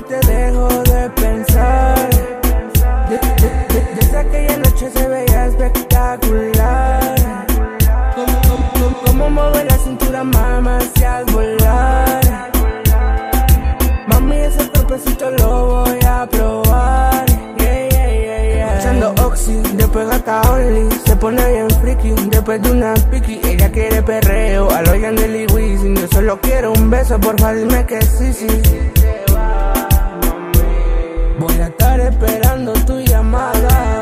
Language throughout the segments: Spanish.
te dejo de pensar. Desde aquella noche se veía espectacular. Como mueve la cintura, mama, hacia volar. Mami, ese cuerpecito lo voy a probar. Echando oxi, después gata Only. Se pone bien freaky, después de una piqui. Ella quiere perreo, a lo Yandel y Wisin. Yo solo quiero un beso, porfa dime que sí, sí. Voy a estar esperando tu llamada.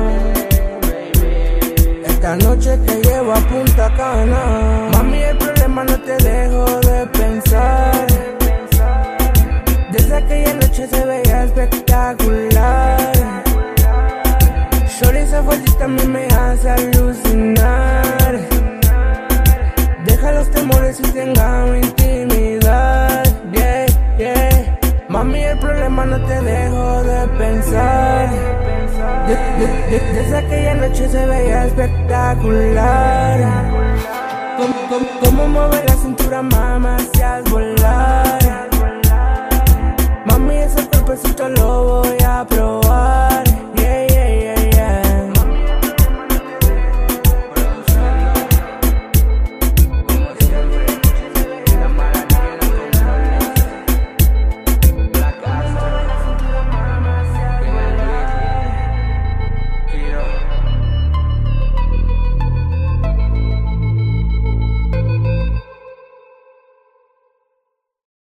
Esta noche te llevo a Punta Cana. Mami, el problema no te dejo de pensar. Desde aquella noche se veía espectacular. Shorty, esa fuercita a mí me hace alucinar. Deja los temores y tengamos intimidad. Yeah, yeah. Mami, el problema no te dejo de pensar. Desde aquella noche se veía espectacular. Como mueve la cintura, mama, hacia volar. Mami, ese cuerpecito lo voy a probar.